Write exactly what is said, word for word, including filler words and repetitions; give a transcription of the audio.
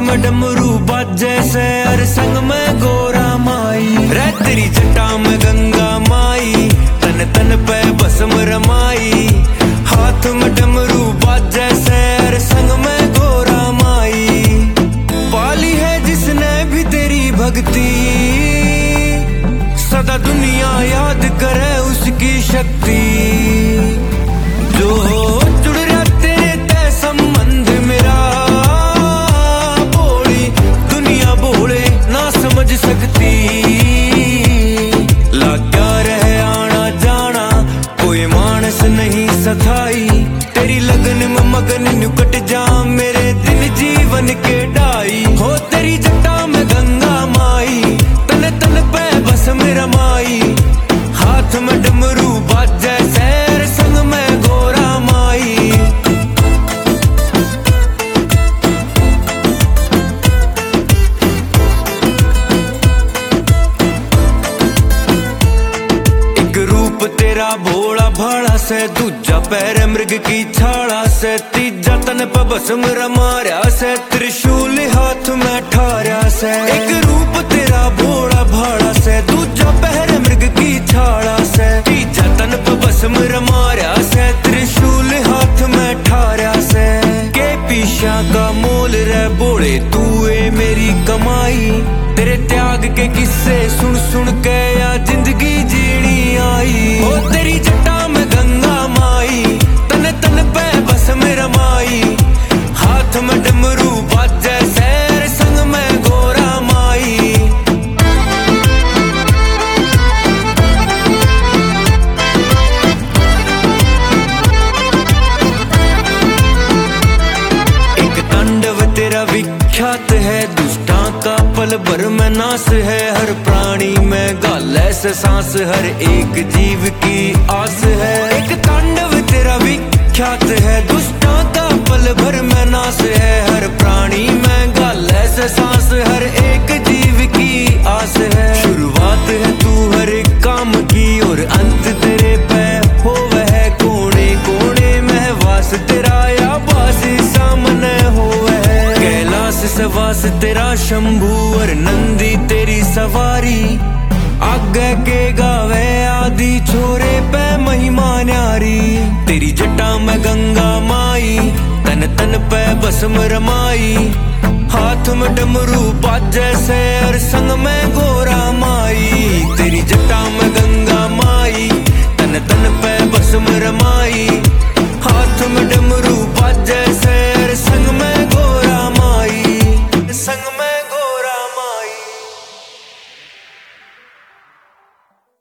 में डमरू बाजे से हर संग में गोरा माई रे तेरी जटा में गंगा माई तन तन पे भस्म रमाई हाथ में डमरू बाजे से हर संग में गोरा माई पाली है जिसने भी तेरी भक्ति सदा दुनिया याद करे उसकी शक्ति जो जुड़ रहा तेरे ते संबंध मेरा बोली दुनिया बोले ना समझ सकती लगा रहे आना जाना कोई मानस नहीं सथाई तेरी लगन में मगन निकट जा मेरे दिन जीवन के डाई हो तेरी जटा में गंगा माई तन तन पे बस मेरा माई हाथ में डमरू बाजे सैर संग में गोरा माई एक रूप तेरा भोला भाड़ा से दूजा पैर मृग की छाड़ा से तीजा तन पे भस्म रमाया से त्रिशूल हाथ में ठारा से एक रूप तेरा भोला भाड़ा से दूजा पैर मृग की छाड़ा से तीजा तन पे भस्म रमाया से त्रिशूल हाथ में ठारा से के पीछा का मोल रे बोले तू ए मेरी कमाई तेरे त्याग के किस्से सुन सुन के या जिंदगी जीनी आई ओ तेरी जटा में गंगा माई तन तन पे बस मेरा माई हाथ में डमरू बाजे सैर संग में गोरा माई एक तांडव तेरा विख्यात है दुष्टा का पल भर में नाश है हर प्राणी में गाले से सांस हर एक जीव की आस है एक तांडव तेरा विख्यात है दुष्टा का पल भर में नाश है हर प्राणी में गाले से सांस हर एक जीव की आस है शुरुआत है तू हर एक काम की और अंत तेरे पे हो वह कोने कोने में वास तेरा या बासी सामने हो वह कैलाश से वास तेरा शंभू और नंदी तेरी सवारी आगे के गावे आदि छोरे पे महिमा न्यारी तेरी जटा में गंगा माई तन तन पे भस्म रमाई हाथ में डमरू बाजे से हर संग में गोरा माई तेरी जटा में गंगा माई तन तन पे भस्म रमाई हाथ में डमरू